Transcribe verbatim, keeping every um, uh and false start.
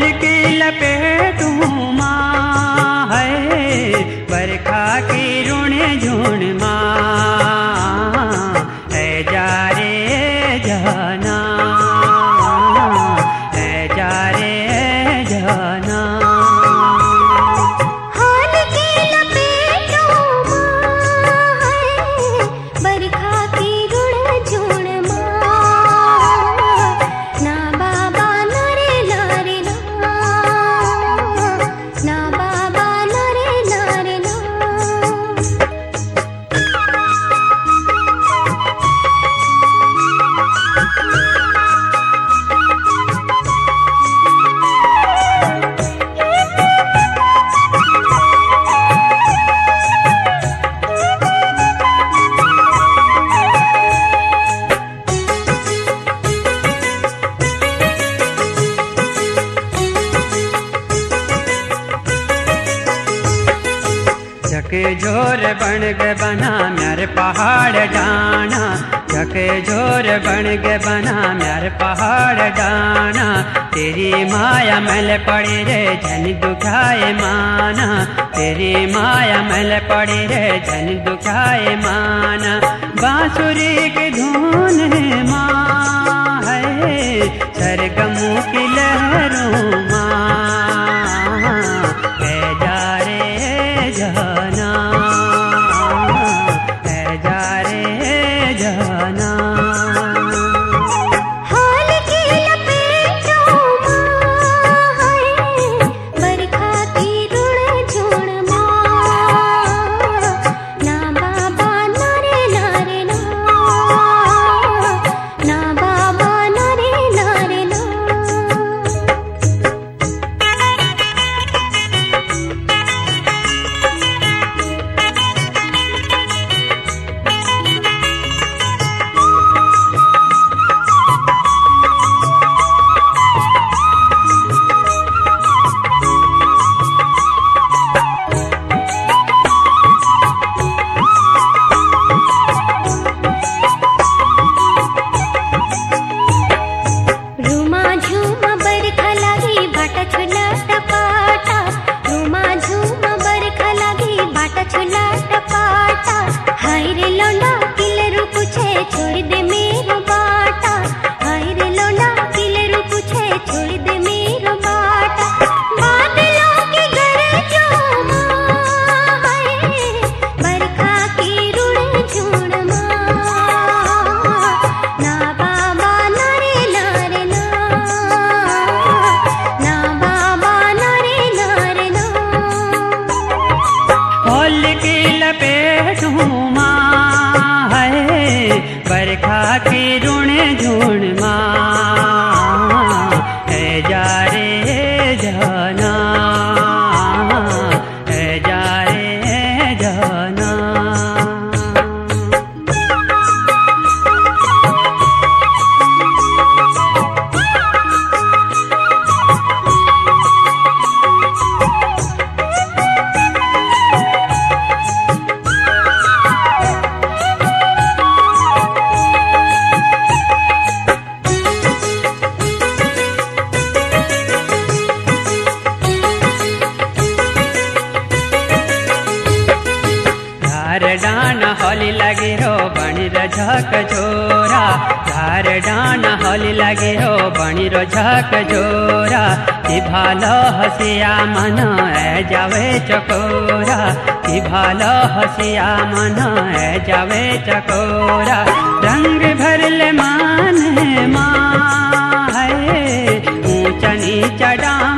होल की लपेटूं माँ है, बरखा की ऋण झुण माँ है जा रे जाना, है जा रे जाना। होल की लपेटूं माँ है, बरखा की ऋण झुण माँ, ना बाबा ना रे ना रे ना, ना बाबा ना रे ना रे ना। जके जोर बन गे बना म्यार पहाड़ डाना, जके जोर बन गे बना म्यार पहाड़ डाना। तेरी माया मैल पड़ी रे जन दुखाए माना, तेरी माया मैल पड़ी रे जन दुखाए माना। बांसुरी की धुन माँ है, सरगमों की लहरों माँ है जा रे जाना, है जा रे जाना। होल की लपेटों माँ है, बरखा की ऋण झुण माँ, ना बाबा ना रे ना रे ना, ना बाबा ना रे ना रे ना। रुमा झुमा बरखा लागी बाटा छुला टपाटा, रुमा झुमा बरखा लागी बाटा छुला टपाटा। हाय रे लौंडा किलरू पूछे छोड़ दे मेरो बाटा, हाय रे लौंडा किलरू पूछे छोड़ दे मेरो बाटा। बादलों की गरजों माँ है, बरखा की ऋण झुण माँ, ना बाबा ना रे ना रे ना, ना बाबा ना रे ना रे ना। होल की लपेटूं माँ है, बरखा की ऋण झुण माँ है जा रे जाना, है जा रे जाना। धार डाना होली लगे रो बणी रो झक जोरा, धार डाना होली लगे रो बणी रो झक जोरा। कि भालो हसिया मन है जावे चकोरा, कि भालो हसिया मन है जावे चकोरा। रंग भरले मान माँ है, ऊंचा नीचा डाना